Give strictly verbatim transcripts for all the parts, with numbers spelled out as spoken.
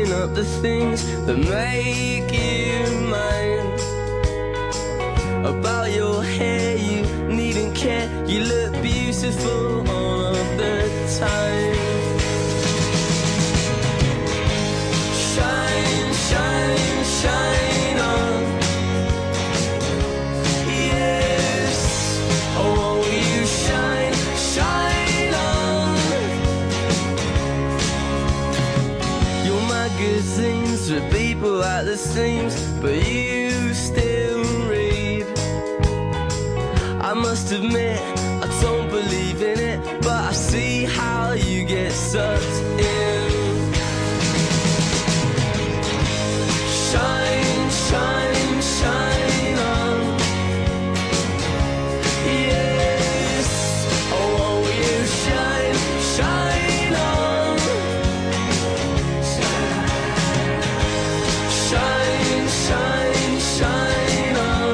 holding up the things that make you mine. About your hair, you needn't care, you look beautiful all of the time. Shine, shine, shine on. Yes, oh won't you shine, shine on. Your magazines with people at the seams, but you still read. I must admit, I don't believe in it, but I see how you get sucked in. Shine, shine, shine on. Yes, oh won't you shine, shine on. Shine, shine, shine on.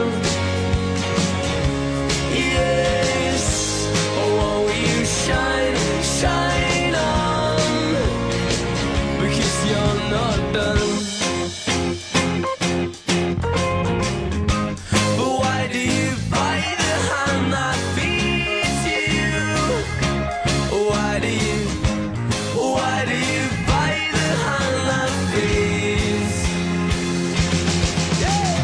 Yes, oh won't you shine, shine on. Because you're not done. But why do you bite the hand that feeds you? Why do you, why do you bite the hand that feeds? Yeah.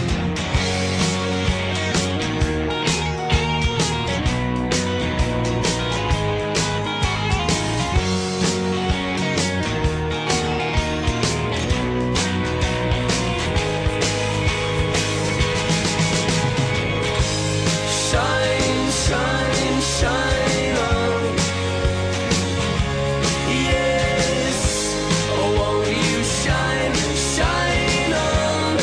Shine, shine, shine on. Yes, oh won't you shine, shine on.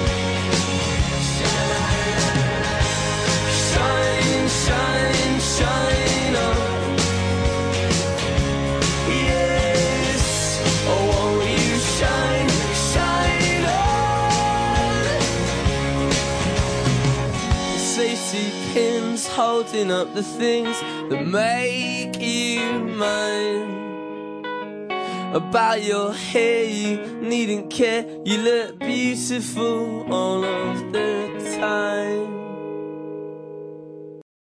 Shine, shine, shine on. Yes, oh won't you shine, shine on. Safety pins holding up the things that make you mine. About your hair, you needn't care, you look beautiful all of the time.